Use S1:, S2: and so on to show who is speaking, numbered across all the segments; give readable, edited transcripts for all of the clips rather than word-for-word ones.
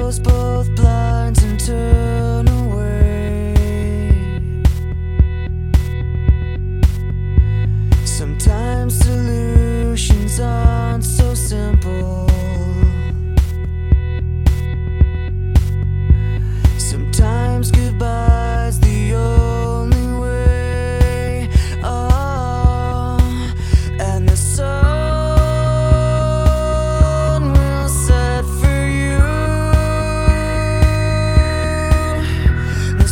S1: close both blinds and turn away. Sometimes solutions aren't so simple. Sometimes goodbye's the only way. Oh, and the sun will set for you. The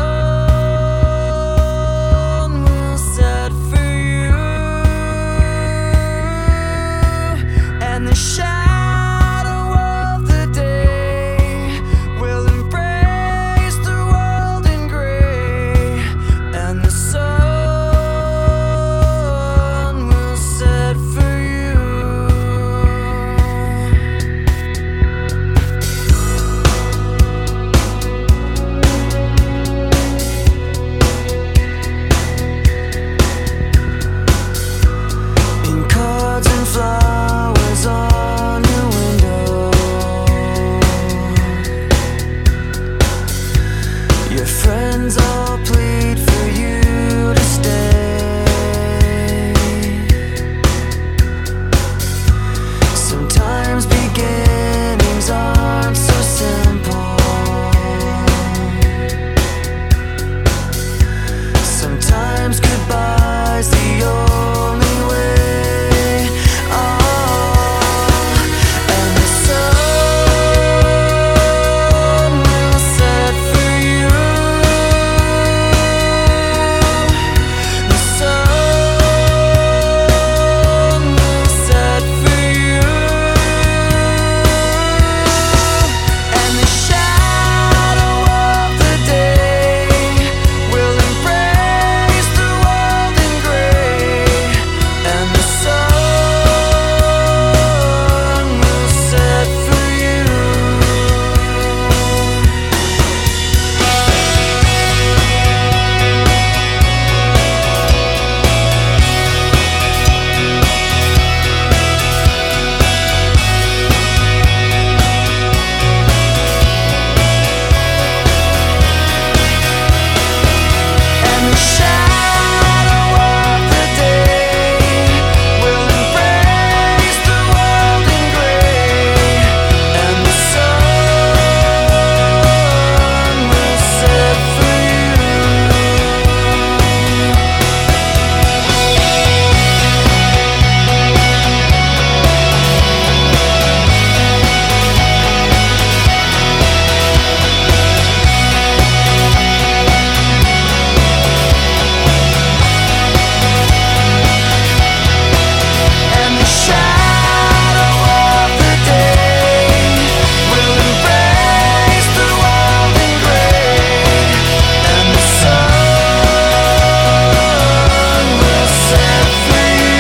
S1: sun will set for you. And the shadow of the day will embrace the world in gray. And the sun will set for you. In cards and flowers on your window, your friends all plead for you to stay. Sometimes beginnings aren't so simple. Sometimes goodbye's the only way. Oh, and the sun will set for you. The sun will set for you. And the shadow of the day will embrace the world in gray. And the sun will set for you. And the shadow of the day will embrace the world in gray. And the sun will set for you. And the shadow of the day will embrace the world in gray. And the sun will set for you.